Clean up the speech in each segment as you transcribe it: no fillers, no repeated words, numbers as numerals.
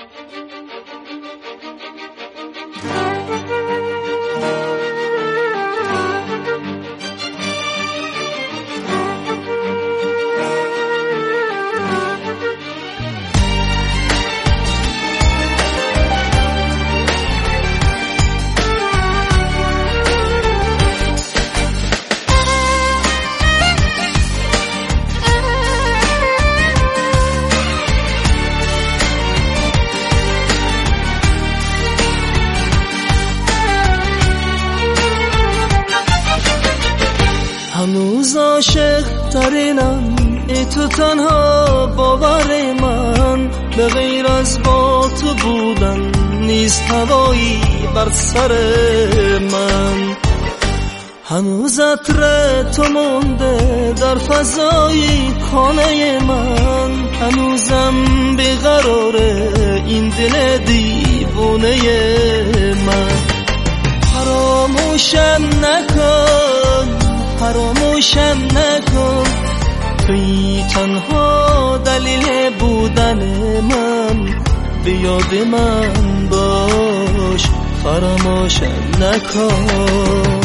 هنوز عاشق ترینم ای تو تنها باور من، به غیر از با تو بودن نیست هوایی بر سر من. هنوز عطر تو مونده در فضای خانه من، هنوزم بیقراره این دل دیوانه من. فراموشم نکن، فراموشم نکن، توی تنها دلیل بودن من، به یاد من باش، فراموشم نکن.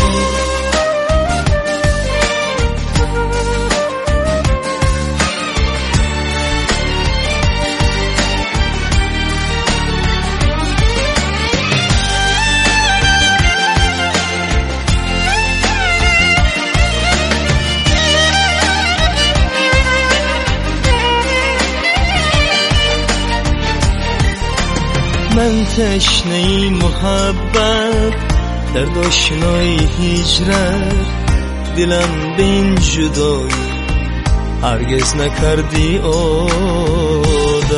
من تشنه محبت در داشنای هجرت، دلم به این جدایی هرگز نکردی عادت.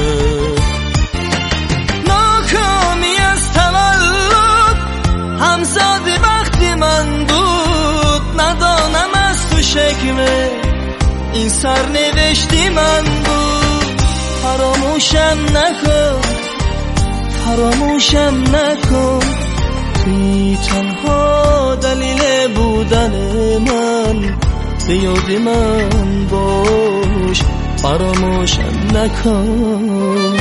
ناکامی از تولد همزاد وقتی من بود، ندانم از تو شکمه این سرنوشتی من بود. فراموشم نکن، فراموشم نکن، توی تنها دلیل بودن من، به یاد من باش، فراموشم نکن.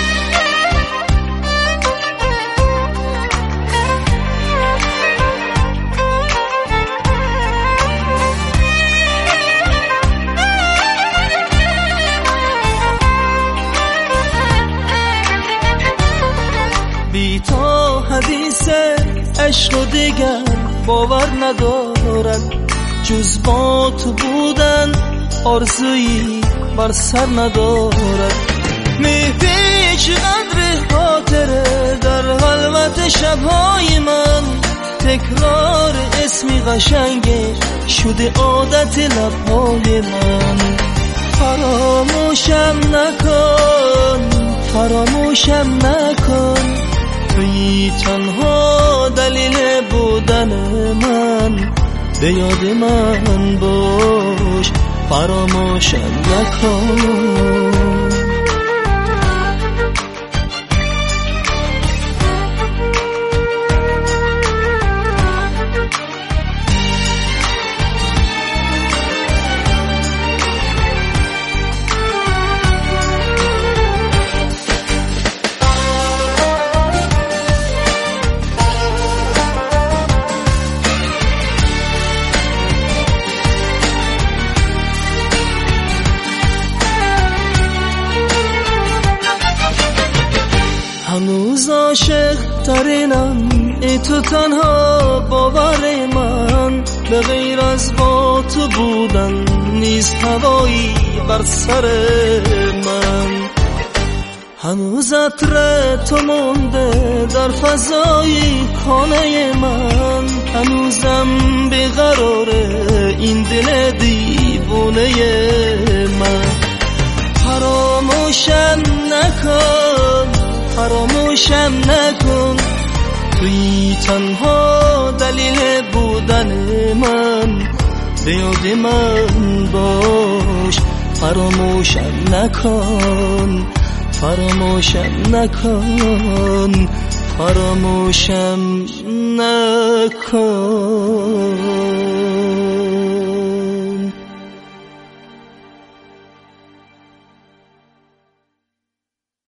بی تو حدیث عشق و دیگر باور ندارد، جز با تو بودن آرزویی بر سر ندارد. می‌دی چقدر خاطره در خلوت شب‌های من، تکرار اسمی قشنگه شده عادت لب‌های من. فراموشم نکن، فراموشم نکن، توی تنها دلیل بودن من، به یاد من باش، فراموشم نکن. هنوز عاشق ترینم ای تو تنها باور من، به غیر از با تو بودن نیست هوایی بر سر من. هنوز عطر تو مونده در فضای خانه من، هنوزم بیقراره این دل دیوانه من. فراموشم نکن، فراموشم نکن، توی تنها دلیل بودن من، به یاد من باش، فراموشم نکن، فراموشم نکن، فراموشم نکن.